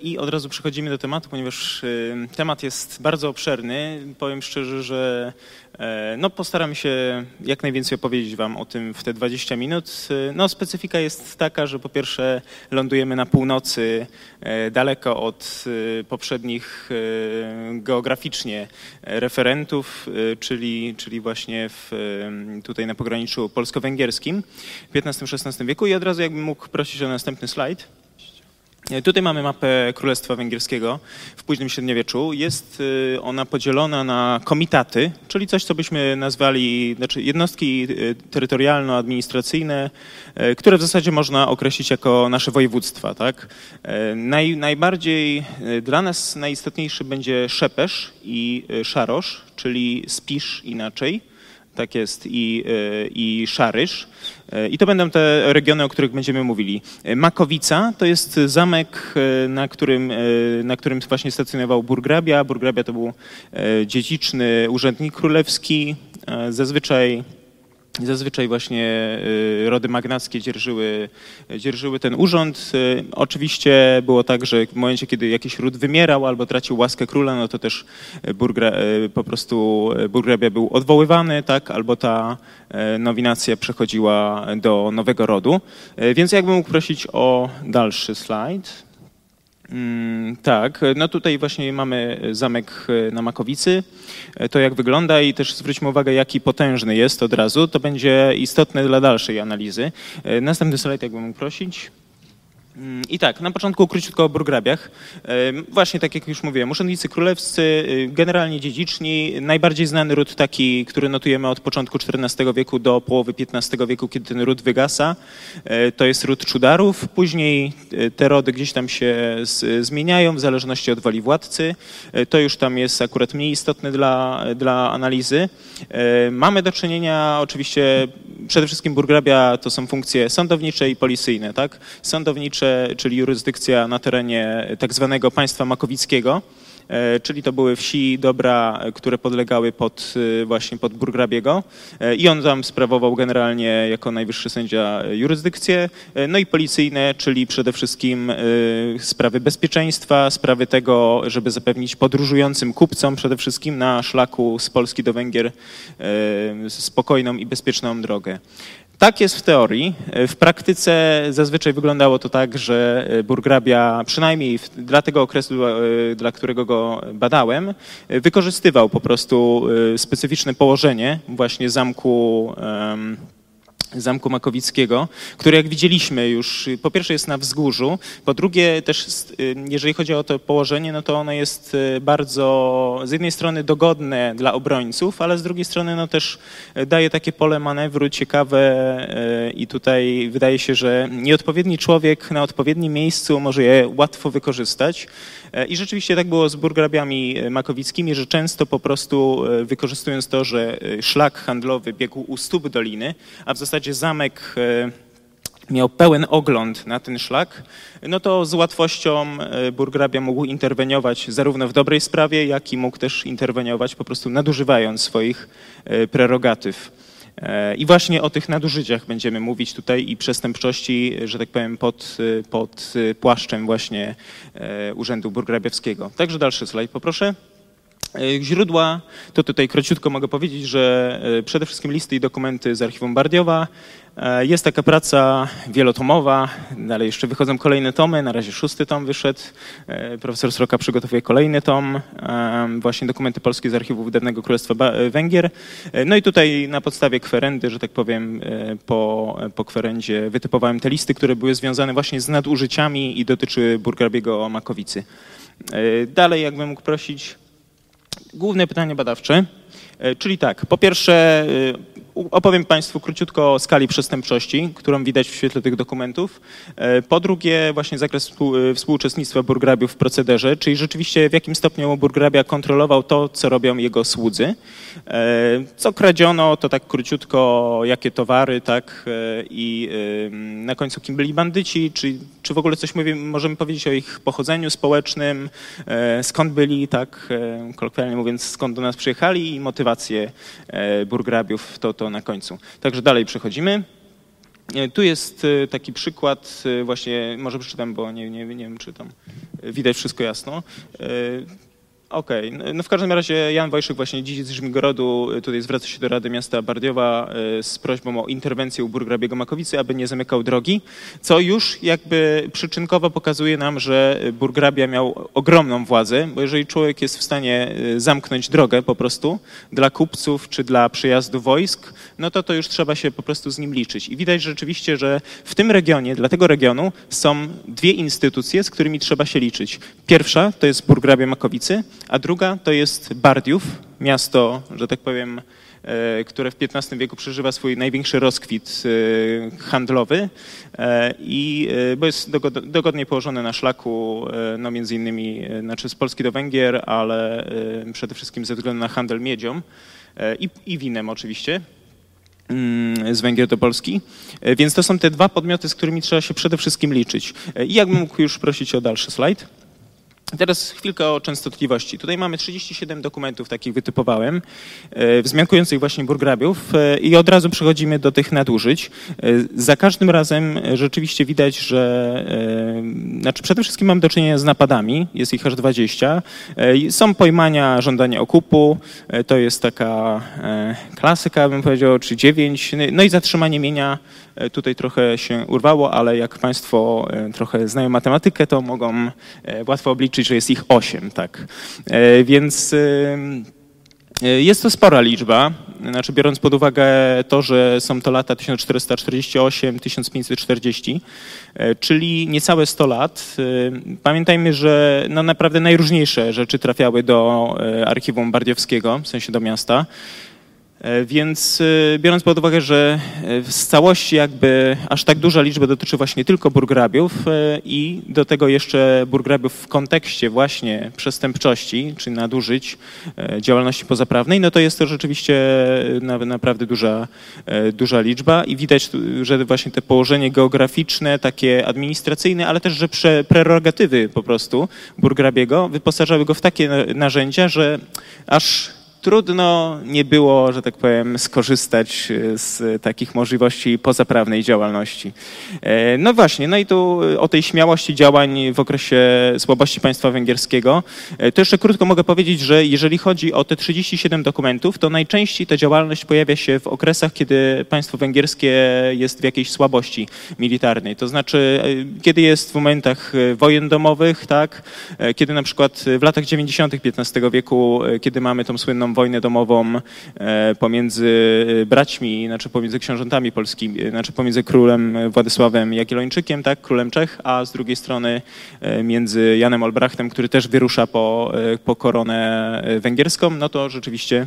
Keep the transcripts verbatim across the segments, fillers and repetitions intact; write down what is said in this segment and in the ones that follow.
I od razu przechodzimy do tematu, ponieważ temat jest bardzo obszerny. Powiem szczerze, że no, postaramy się jak najwięcej opowiedzieć wam o tym w te dwadzieścia minut. No, specyfika jest taka, że po pierwsze lądujemy na północy, daleko od poprzednich geograficznie referentów, czyli, czyli właśnie w, tutaj na pograniczu polsko-węgierskim w piętnastym szesnastym wieku. I od razu jakbym mógł prosić o następny slajd. Tutaj mamy mapę Królestwa Węgierskiego w późnym średniowieczu. Jest ona podzielona na komitaty, czyli coś, co byśmy nazwali, znaczy jednostki terytorialno-administracyjne, które w zasadzie można określić jako nasze województwa. Tak? Naj, najbardziej dla nas najistotniejszy będzie Szepesz i Szarosz, czyli Spisz inaczej. Tak jest, i, i Szarysz. I to będą te regiony, o których będziemy mówili. Makowica to jest zamek, na którym, na którym właśnie stacjonował burgrabia. Burgrabia to był dziedziczny urzędnik królewski. Zazwyczaj, zazwyczaj właśnie rody magnackie dzierżyły, dzierżyły ten urząd. Oczywiście było tak, że w momencie, kiedy jakiś ród wymierał albo tracił łaskę króla, no to też burgra, po prostu burgrabia był odwoływany, tak, albo ta nominacja przechodziła do nowego rodu. Więc jakbym mógł prosić o dalszy slajd. Tak, no tutaj właśnie mamy zamek na Makowicy, to jak wygląda i też zwróćmy uwagę, jaki potężny jest od razu, to będzie istotne dla dalszej analizy. Następny slajd jakbym mógł prosić. I tak, na początku króciutko o burgrabiach. Właśnie tak jak już mówiłem, urzędnicy królewscy, generalnie dziedziczni, najbardziej znany ród taki, który notujemy od początku czternastego wieku do połowy piętnastego wieku, kiedy ten ród wygasa, to jest ród Czudarów. Później te rody gdzieś tam się zmieniają w zależności od woli władcy. To już tam jest akurat mniej istotne dla, dla analizy. Mamy do czynienia oczywiście, przede wszystkim burgrabia to są funkcje sądownicze i policyjne, tak? Sądownicze, czyli jurysdykcja na terenie tak zwanego państwa makowickiego, czyli to były wsi, dobra, które podlegały pod, właśnie pod burgrabiego i on tam sprawował generalnie jako najwyższy sędzia jurysdykcję. No i policyjne, czyli przede wszystkim sprawy bezpieczeństwa, sprawy tego, żeby zapewnić podróżującym kupcom przede wszystkim na szlaku z Polski do Węgier spokojną i bezpieczną drogę. Tak jest w teorii. W praktyce zazwyczaj wyglądało to tak, że burgrabia, przynajmniej dla tego okresu, dla którego go badałem, wykorzystywał po prostu specyficzne położenie właśnie zamku Zamku Makowickiego, który jak widzieliśmy już po pierwsze jest na wzgórzu, po drugie też jeżeli chodzi o to położenie, no to ono jest bardzo z jednej strony dogodne dla obrońców, ale z drugiej strony no też daje takie pole manewru ciekawe i tutaj wydaje się, że nieodpowiedni człowiek na odpowiednim miejscu może je łatwo wykorzystać. I rzeczywiście tak było z burgrabiami makowickimi, że często po prostu wykorzystując to, że szlak handlowy biegł u stóp doliny, a w zasadzie zamek miał pełen ogląd na ten szlak, no to z łatwością burgrabia mógł interweniować zarówno w dobrej sprawie, jak i mógł też interweniować po prostu nadużywając swoich prerogatyw. I właśnie o tych nadużyciach będziemy mówić tutaj i przestępczości, że tak powiem, pod, pod płaszczem właśnie Urzędu Burgrabiowskiego. Także dalszy slajd poproszę. Źródła, to tutaj króciutko mogę powiedzieć, że przede wszystkim listy i dokumenty z archiwum Bardiowa. Jest taka praca wielotomowa, dalej jeszcze wychodzą kolejne tomy, na razie szósty tom wyszedł, profesor Sroka przygotowuje kolejny tom, właśnie dokumenty polskie z archiwów dawnego Królestwa Węgier. No i tutaj na podstawie kwerendy, że tak powiem, po, po kwerendzie wytypowałem te listy, które były związane właśnie z nadużyciami i dotyczyły burgrabiego Makowicy. Dalej jakbym mógł prosić, główne pytanie badawcze, czyli tak, po pierwsze opowiem Państwu króciutko o skali przestępczości, którą widać w świetle tych dokumentów. Po drugie właśnie zakres współuczestnictwa burgrabiów w procederze, czyli rzeczywiście w jakim stopniu burgrabia kontrolował to, co robią jego słudzy. Co kradziono, to tak króciutko, jakie towary, tak, i na końcu kim byli bandyci, czy, czy w ogóle coś mówimy, możemy powiedzieć o ich pochodzeniu społecznym, skąd byli, tak, kolokwialnie mówiąc, skąd do nas przyjechali i motywacje burgrabiów, to, to na końcu. Także dalej przechodzimy. Tu jest taki przykład, właśnie może przeczytam, bo nie, nie, nie wiem, czy tam widać wszystko jasno. Okej, okay. No w każdym razie Jan Wojszyk, właśnie dziedzic Żmigorodu, tutaj zwraca się do Rady Miasta Bardiowa z prośbą o interwencję u burgrabiego Makowicy, aby nie zamykał drogi, co już jakby przyczynkowo pokazuje nam, że burgrabia miał ogromną władzę, bo jeżeli człowiek jest w stanie zamknąć drogę po prostu dla kupców czy dla przyjazdu wojsk, no to to już trzeba się po prostu z nim liczyć. I widać rzeczywiście, że w tym regionie, dla tego regionu są dwie instytucje, z którymi trzeba się liczyć. Pierwsza to jest burgrabia Makowicy, a druga to jest Bardiów, miasto, że tak powiem, które w piętnastym wieku przeżywa swój największy rozkwit handlowy, i, bo jest dogodnie położone na szlaku, no między innymi znaczy z Polski do Węgier, ale przede wszystkim ze względu na handel miedzią i, i winem oczywiście z Węgier do Polski. Więc to są te dwa podmioty, z którymi trzeba się przede wszystkim liczyć. I jakbym mógł już prosić o dalszy slajd. Teraz chwilkę o częstotliwości. Tutaj mamy trzydzieści siedem dokumentów, takich wytypowałem, wzmiankujących właśnie burgrabiów i od razu przechodzimy do tych nadużyć. Za każdym razem rzeczywiście widać, że znaczy przede wszystkim mamy do czynienia z napadami, jest ich aż dwadzieścia. Są pojmania, żądania okupu, to jest taka klasyka, bym powiedział, czy dziewięć. No i zatrzymanie mienia. Tutaj trochę się urwało, ale jak Państwo trochę znają matematykę, to mogą łatwo obliczyć, że jest ich osiem, tak. Więc jest to spora liczba, znaczy biorąc pod uwagę to, że są to lata tysiąc czterysta czterdzieści osiem do tysiąc pięćset czterdzieści, czyli niecałe sto lat. Pamiętajmy, że no naprawdę najróżniejsze rzeczy trafiały do archiwum bardiowskiego, w sensie do miasta. Więc biorąc pod uwagę, że z całości jakby aż tak duża liczba dotyczy właśnie tylko burgrabiów i do tego jeszcze burgrabiów w kontekście właśnie przestępczości, czy nadużyć, działalności pozaprawnej, no to jest to rzeczywiście naprawdę duża, duża liczba i widać, że właśnie te położenie geograficzne, takie administracyjne, ale też, że prerogatywy po prostu burgrabiego wyposażały go w takie narzędzia, że aż trudno nie było, że tak powiem, skorzystać z takich możliwości pozaprawnej działalności. No właśnie, no i tu o tej śmiałości działań w okresie słabości państwa węgierskiego, to jeszcze krótko mogę powiedzieć, że jeżeli chodzi o te trzydzieści siedem dokumentów, to najczęściej ta działalność pojawia się w okresach, kiedy państwo węgierskie jest w jakiejś słabości militarnej. To znaczy, kiedy jest w momentach wojen domowych, tak, kiedy na przykład w latach dziewięćdziesiątych piętnastego wieku, kiedy mamy tą słynną wojnę domową pomiędzy braćmi, znaczy pomiędzy książętami polskimi, znaczy pomiędzy królem Władysławem Jagiellończykiem, tak, królem Czech, a z drugiej strony między Janem Olbrachtem, który też wyrusza po, po koronę węgierską, no to rzeczywiście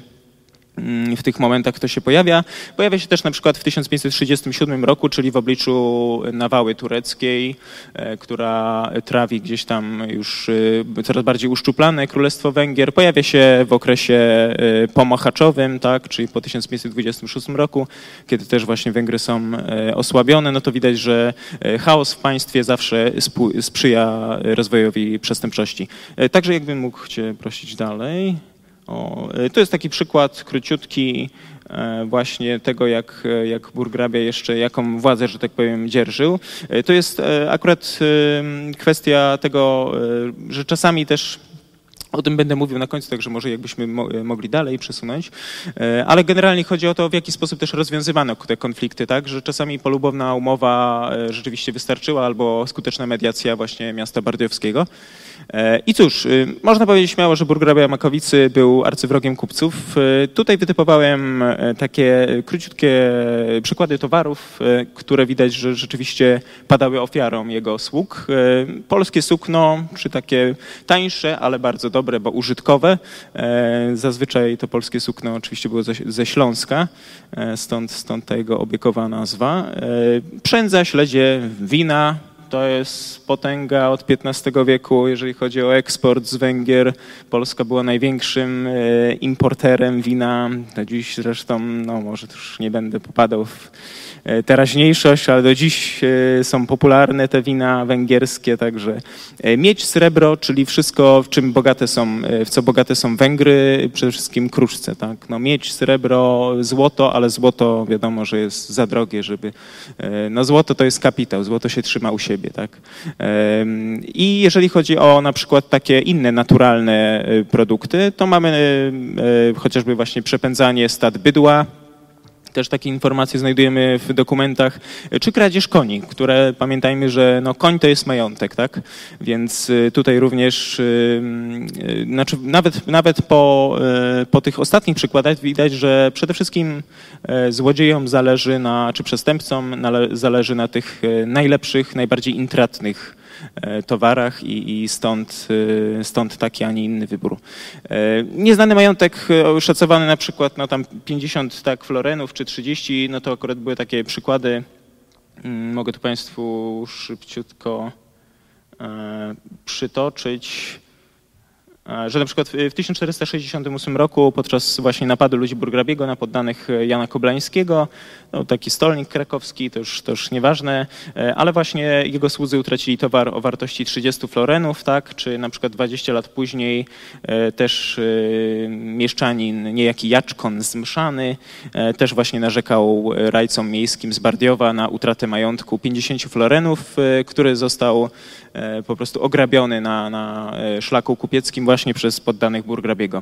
w tych momentach to się pojawia. Pojawia się też na przykład w tysiąc pięćset trzydziestym siódmym roku, czyli w obliczu nawały tureckiej, która trawi gdzieś tam już coraz bardziej uszczuplane Królestwo Węgier. Pojawia się w okresie pomochaczowym, tak, czyli po tysiąc pięćset dwudziestym szóstym roku, kiedy też właśnie Węgry są osłabione, no to widać, że chaos w państwie zawsze sprzyja rozwojowi przestępczości. Także jakbym mógł Cię prosić dalej. O, to jest taki przykład króciutki właśnie tego, jak, jak burgrabia jeszcze, jaką władzę, że tak powiem, dzierżył. To jest akurat kwestia tego, że czasami też o tym będę mówił na końcu, także może jakbyśmy mo mogli dalej przesunąć, ale generalnie chodzi o to, w jaki sposób też rozwiązywano te konflikty, tak, że czasami polubowna umowa rzeczywiście wystarczyła albo skuteczna mediacja właśnie miasta bardiowskiego. I cóż, można powiedzieć śmiało, że burgrabia Makowicy był arcywrogiem kupców. Tutaj wytypowałem takie króciutkie przykłady towarów, które widać, że rzeczywiście padały ofiarą jego sług. Polskie sukno, czy takie tańsze, ale bardzo dobre, bo użytkowe. Zazwyczaj to polskie sukno oczywiście było ze Śląska, stąd, stąd ta jego obiekowa nazwa. Przędza, śledzie, wina. To jest potęga od piętnastego wieku, jeżeli chodzi o eksport z Węgier. Polska była największym importerem wina. Do dziś zresztą, no może już nie będę popadał w teraźniejszość, ale do dziś są popularne te wina węgierskie, także miedź, srebro, czyli wszystko, w czym bogate są, w co bogate są Węgry, przede wszystkim kruszce, tak. No miedź, srebro, złoto, ale złoto wiadomo, że jest za drogie, żeby, no złoto to jest kapitał, złoto się trzyma u siebie. siebie, tak. I jeżeli chodzi o na przykład takie inne naturalne produkty, to mamy chociażby właśnie przepędzanie stad bydła. Też takie informacje znajdujemy w dokumentach, czy kradzież koni, które pamiętajmy, że no, koń to jest majątek, tak? Więc tutaj również, znaczy nawet, nawet po, po tych ostatnich przykładach widać, że przede wszystkim złodziejom zależy na, czy przestępcom zależy na tych najlepszych, najbardziej intratnych towarach i, i stąd, stąd taki, a nie inny wybór. Nieznany majątek szacowany na przykład no tam pięćdziesiąt tak florenów czy trzydzieści, no to akurat były takie przykłady. Mogę tu Państwu szybciutko przytoczyć, że na przykład w tysiąc czterysta sześćdziesiątym ósmym roku podczas właśnie napadu ludzi burgrabiego na poddanych Jana Koblańskiego, no taki stolnik krakowski, to już, to już nieważne, ale właśnie jego słudzy utracili towar o wartości trzydziestu florenów, tak, czy na przykład dwadzieścia lat później też mieszczanin, niejaki Jaczkon z Mszany, też właśnie narzekał rajcom miejskim z Bardiowa na utratę majątku pięćdziesięciu florenów, który został po prostu ograbiony na, na szlaku kupieckim właśnie przez poddanych burgrabiego.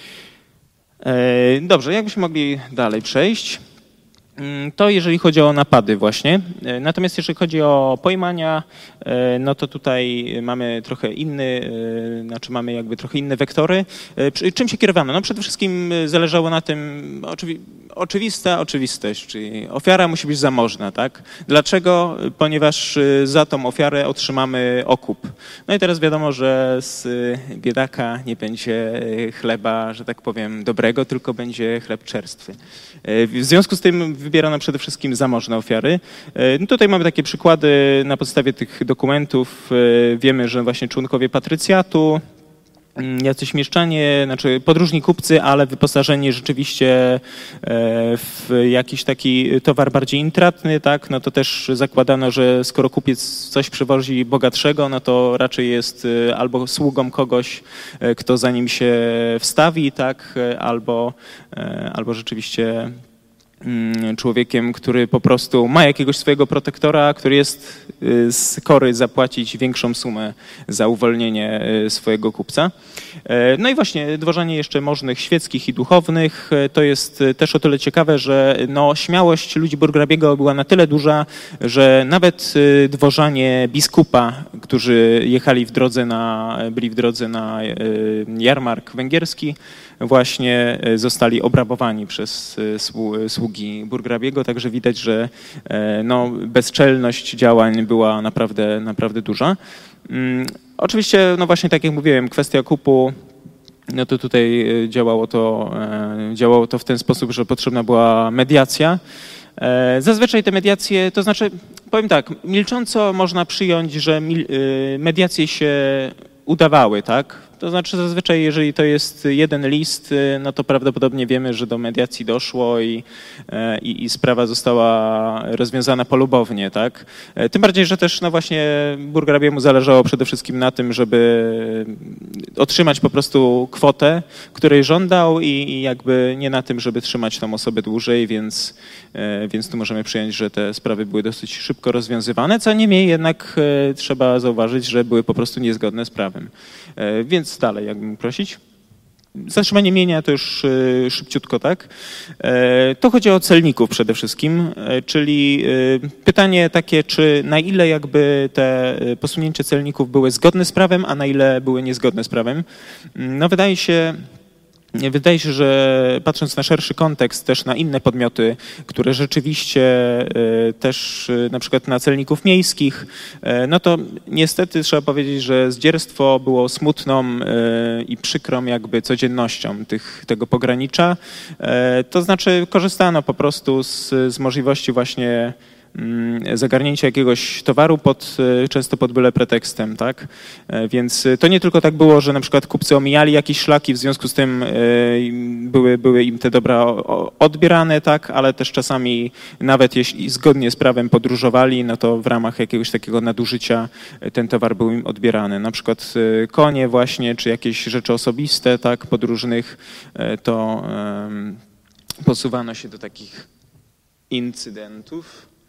Dobrze, jakbyśmy mogli dalej przejść. To jeżeli chodzi o napady właśnie. Natomiast jeżeli chodzi o pojmania, no to tutaj mamy trochę inny, znaczy mamy jakby trochę inne wektory. Czym się kierowano? No przede wszystkim zależało na tym, oczywi oczywista oczywistość, czyli ofiara musi być zamożna, tak? Dlaczego? Ponieważ za tą ofiarę otrzymamy okup. No i teraz wiadomo, że z biedaka nie będzie chleba, że tak powiem, dobrego, tylko będzie chleb czerstwy. W związku z tym wybierano przede wszystkim zamożne ofiary. No tutaj mamy takie przykłady na podstawie tych dokumentów. Wiemy, że właśnie członkowie patrycjatu, jacyś mieszczanie, znaczy podróżni kupcy, ale wyposażeni rzeczywiście w jakiś taki towar bardziej intratny, tak, no to też zakładano, że skoro kupiec coś przywozi bogatszego, no to raczej jest albo sługą kogoś, kto za nim się wstawi, tak, albo, albo rzeczywiście człowiekiem, który po prostu ma jakiegoś swojego protektora, który jest skory zapłacić większą sumę za uwolnienie swojego kupca. No i właśnie dworzanie jeszcze możnych świeckich i duchownych to jest też o tyle ciekawe, że no, śmiałość ludzi burgrabiego była na tyle duża, że nawet dworzanie biskupa, którzy jechali w drodze na, byli w drodze na jarmark węgierski, właśnie zostali obrabowani przez sługi burgrabiego, także widać, że no, bezczelność działań była naprawdę, naprawdę duża. Oczywiście, no właśnie tak jak mówiłem, kwestia kupu, no to tutaj działało to, działało to w ten sposób, że potrzebna była mediacja. Zazwyczaj te mediacje, to znaczy, powiem tak, milcząco można przyjąć, że mediacje się udawały, tak? To znaczy zazwyczaj, jeżeli to jest jeden list, no to prawdopodobnie wiemy, że do mediacji doszło i, i, i sprawa została rozwiązana polubownie, tak? Tym bardziej, że też no właśnie burgrabiemu zależało przede wszystkim na tym, żeby otrzymać po prostu kwotę, której żądał i, i jakby nie na tym, żeby trzymać tą osobę dłużej, więc, więc tu możemy przyjąć, że te sprawy były dosyć szybko rozwiązywane, co niemniej jednak trzeba zauważyć, że były po prostu niezgodne z prawem. Więc dalej, jakbym prosić. Zatrzymanie mienia to już szybciutko, tak? To chodzi o celników przede wszystkim, czyli pytanie takie, czy na ile jakby te posunięcia celników były zgodne z prawem, a na ile były niezgodne z prawem. No wydaje się, Wydaje się, że patrząc na szerszy kontekst, też na inne podmioty, które rzeczywiście też na przykład na celników miejskich, no to niestety trzeba powiedzieć, że zdzierstwo było smutną i przykrą jakby codziennością tych, tego pogranicza. To znaczy korzystano po prostu z, z możliwości właśnie zagarnięcia jakiegoś towaru pod, często pod byle pretekstem, tak? Więc to nie tylko tak było, że na przykład kupcy omijali jakieś szlaki, w związku z tym były, były im te dobra odbierane, tak? Ale też czasami nawet jeśli zgodnie z prawem podróżowali, no to w ramach jakiegoś takiego nadużycia ten towar był im odbierany. Na przykład konie właśnie, czy jakieś rzeczy osobiste, tak? Podróżnych, to posuwano się do takich incydentów.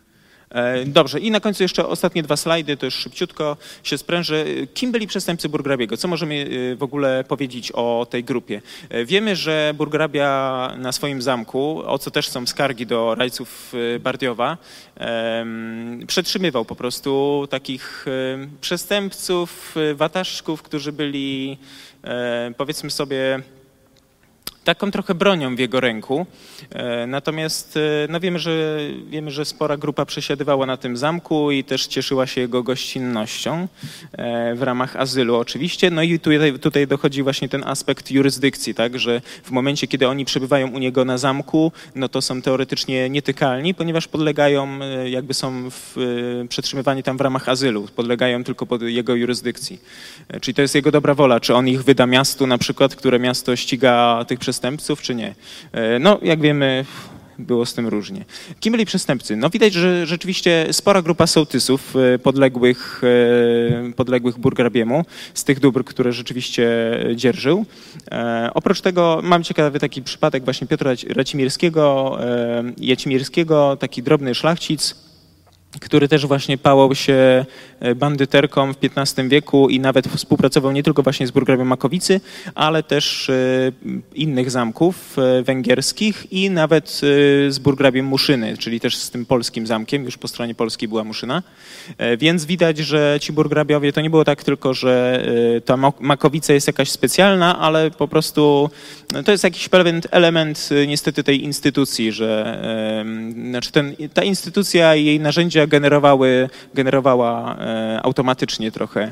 Dobrze, i na końcu jeszcze ostatnie dwa slajdy, to już szybciutko się sprężę. Kim byli przestępcy burgrabiego? Co możemy w ogóle powiedzieć o tej grupie? Wiemy, że burgrabia na swoim zamku, o co też są skargi do rajców Bardiowa, przetrzymywał po prostu takich przestępców, wataszków, którzy byli, powiedzmy sobie, taką trochę bronią w jego ręku. Natomiast no wiemy, że, wiemy, że spora grupa przesiadywała na tym zamku i też cieszyła się jego gościnnością w ramach azylu oczywiście. No i tutaj, tutaj dochodzi właśnie ten aspekt jurysdykcji, tak, że w momencie, kiedy oni przebywają u niego na zamku, no to są teoretycznie nietykalni, ponieważ podlegają, jakby są w, przetrzymywani tam w ramach azylu, podlegają tylko pod jego jurysdykcji. Czyli to jest jego dobra wola, czy on ich wyda miastu na przykład, które miasto ściga tych przestępców, przestępców, czy nie. No, jak wiemy, było z tym różnie. Kim byli przestępcy? No widać, że rzeczywiście spora grupa sołtysów podległych, podległych burgrabiemu z tych dóbr, które rzeczywiście dzierżył. Oprócz tego mam ciekawy taki przypadek właśnie Piotra Racimirskiego, Jacimirskiego, taki drobny szlachcic, który też właśnie pałał się bandyterką w piętnastym wieku i nawet współpracował nie tylko właśnie z burgrabiem Makowicy, ale też innych zamków węgierskich i nawet z burgrabiem Muszyny, czyli też z tym polskim zamkiem, już po stronie polskiej była Muszyna. Więc widać, że ci burgrabiowie to nie było tak tylko, że ta Makowica jest jakaś specjalna, ale po prostu to jest jakiś pewien element niestety tej instytucji, że znaczy ten, ta instytucja i jej narzędzia generowały, generowała automatycznie trochę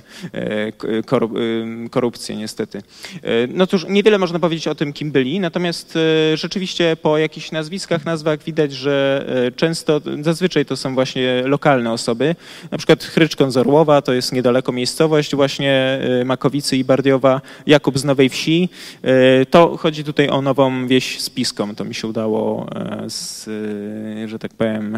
korupcję niestety. No cóż, niewiele można powiedzieć o tym, kim byli, natomiast rzeczywiście po jakichś nazwiskach, nazwach widać, że często, zazwyczaj to są właśnie lokalne osoby, na przykład Chryczkon z Orłowa, to jest niedaleko miejscowość właśnie Makowicy i Bardiowa, Jakub z Nowej Wsi, to chodzi tutaj o Nową Wieś z Piską, to mi się udało, z, że tak powiem,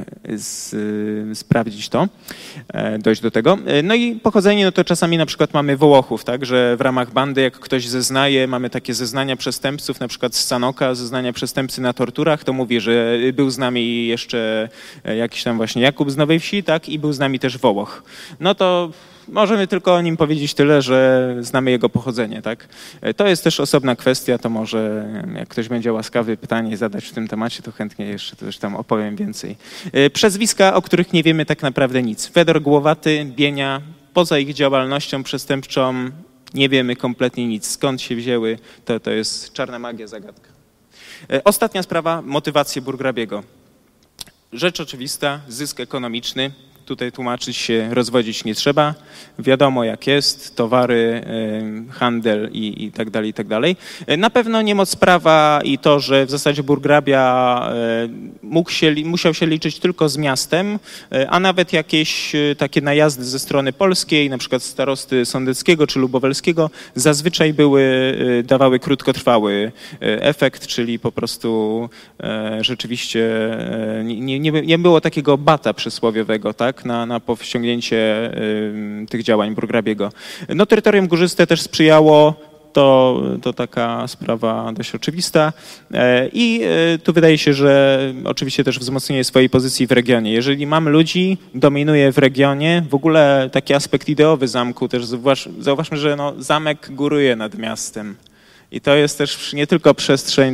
z, sprawdzić to, dojść do tego. No i pochodzenie, no to czasami na przykład mamy Wołochów, tak, że w ramach bandy jak ktoś zeznaje, mamy takie zeznania przestępców, na przykład z Sanoka, zeznania przestępcy na torturach, to mówi, że był z nami jeszcze jakiś tam właśnie Jakub z Nowej Wsi, tak, i był z nami też Wołoch. No to możemy tylko o nim powiedzieć tyle, że znamy jego pochodzenie, tak. To jest też osobna kwestia, to może jak ktoś będzie łaskawy pytanie zadać w tym temacie, to chętnie jeszcze też tam opowiem więcej. Przezwiska, o których nie wiemy tak naprawdę nic. Fedor Głowaty, Bienia, poza ich działalnością przestępczą nie wiemy kompletnie nic. Skąd się wzięły, to, to jest czarna magia, zagadka. Ostatnia sprawa, motywacje burgrabiego. Rzecz oczywista, zysk ekonomiczny. Tutaj tłumaczyć się, rozwodzić nie trzeba. Wiadomo jak jest, towary, handel i, i tak dalej, i tak dalej. Na pewno niemoc prawa i to, że w zasadzie burgrabia mógł się, musiał się liczyć tylko z miastem, a nawet jakieś takie najazdy ze strony polskiej, na przykład starosty sądeckiego czy lubowelskiego, zazwyczaj były, dawały krótkotrwały efekt, czyli po prostu rzeczywiście nie, nie, nie było takiego bata przysłowiowego, tak? Na, na powściągnięcie y, tych działań burgrabiego. No terytorium górzyste też sprzyjało, to, to taka sprawa dość oczywista i y, tu wydaje się, że oczywiście też wzmocnienie swojej pozycji w regionie. Jeżeli mamy ludzi, dominuje w regionie, w ogóle taki aspekt ideowy zamku też zauważ, zauważmy, że no, zamek góruje nad miastem i to jest też nie tylko przestrzeń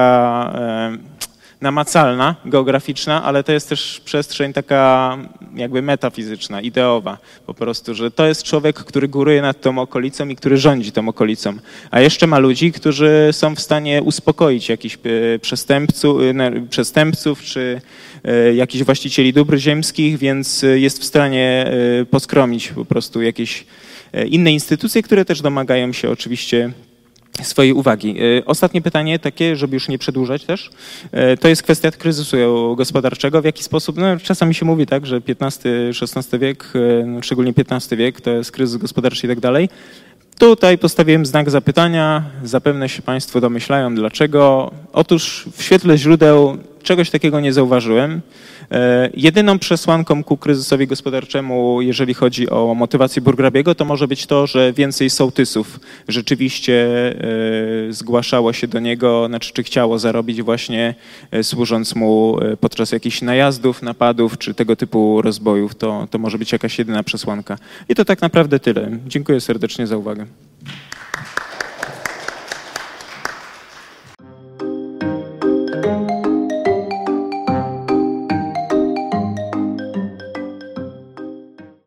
taka y, namacalna, geograficzna, ale to jest też przestrzeń taka jakby metafizyczna, ideowa po prostu, że to jest człowiek, który góruje nad tą okolicą i który rządzi tą okolicą. A jeszcze ma ludzi, którzy są w stanie uspokoić jakichś przestępców, przestępców czy jakichś właścicieli dóbr ziemskich, więc jest w stanie poskromić po prostu jakieś inne instytucje, które też domagają się oczywiście swojej uwagi. Ostatnie pytanie takie, żeby już nie przedłużać też, to jest kwestia kryzysu gospodarczego. W jaki sposób, no czasami się mówi tak, że piętnasty, szesnasty wiek, no, szczególnie piętnasty wiek, to jest kryzys gospodarczy i tak dalej. Tutaj postawiłem znak zapytania, zapewne się Państwo domyślają dlaczego. Otóż w świetle źródeł czegoś takiego nie zauważyłem. Jedyną przesłanką ku kryzysowi gospodarczemu, jeżeli chodzi o motywację Burgrabiego, to może być to, że więcej sołtysów rzeczywiście zgłaszało się do niego, znaczy czy chciało zarobić właśnie służąc mu podczas jakichś najazdów, napadów czy tego typu rozbojów. To, to może być jakaś jedyna przesłanka. I to tak naprawdę tyle. Dziękuję serdecznie za uwagę.